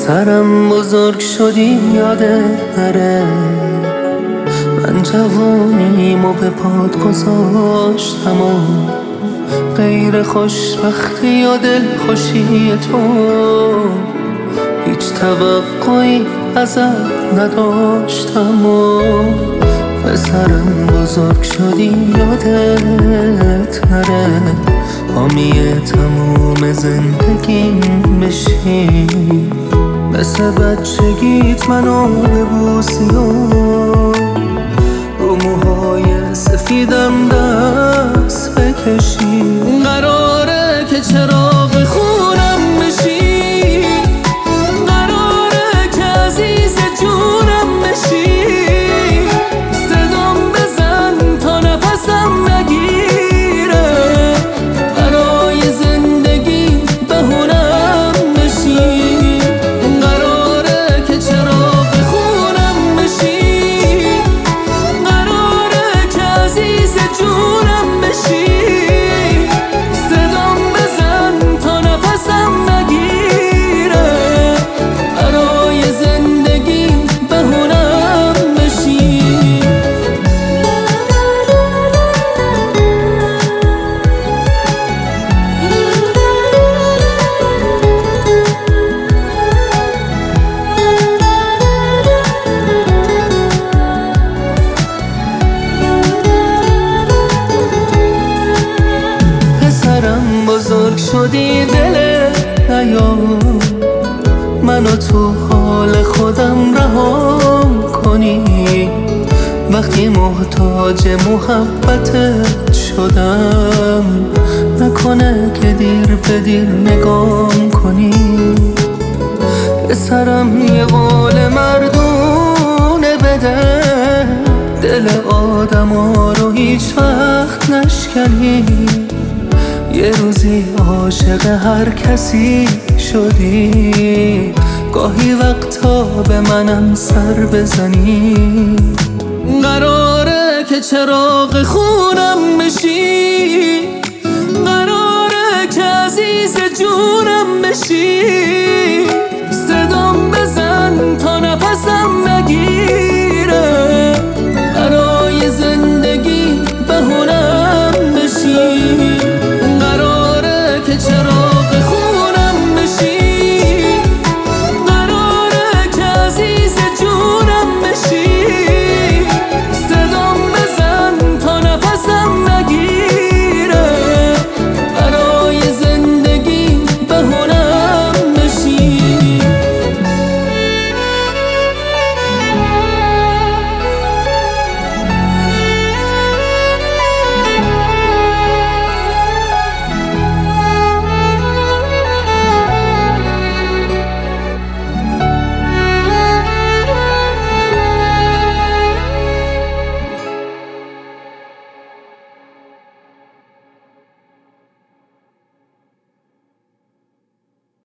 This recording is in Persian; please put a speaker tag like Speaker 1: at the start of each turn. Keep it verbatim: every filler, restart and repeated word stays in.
Speaker 1: پسرم بزرگ شدی یادت نره، من جوانیمو به پات گذاشتم و غیر خوشبختی و دلخوشی تو هیچ توقعی ازت نداشتم و پسرم بزرگ شدی یادت نره، حامی تموم زندگیم بشی، مثل بچگیت منو ببوسی و رو موهای سفیدم دست بکشی. قراره که چراغ خونم بشی، قراره که عزیز جونم بشی، صدام بزن تا نفسم نگیره، برای زندگی بهونم بشی. قراره که چراغ خونم بشی، قراره که عزیز جونم بشی، صدام بزن تا نفسم نگیره، برای زندگی بهونم بشی. پسرم بزرگ شدی دل نیا، منو تو حال خودم رهام کنی، وقتی محتاج محبتت شدم نکنه که دیر به دیر نگام کنی. پسرم یه قول مردونه بده، دل آدم ها رو هیچ وقت نشکنی، یه روزی عاشق هر کسی شدی، گاهی وقتا به منم سر بزنی. قراره که چراغ خونم بشی، قراره که عزیز جونم بشی،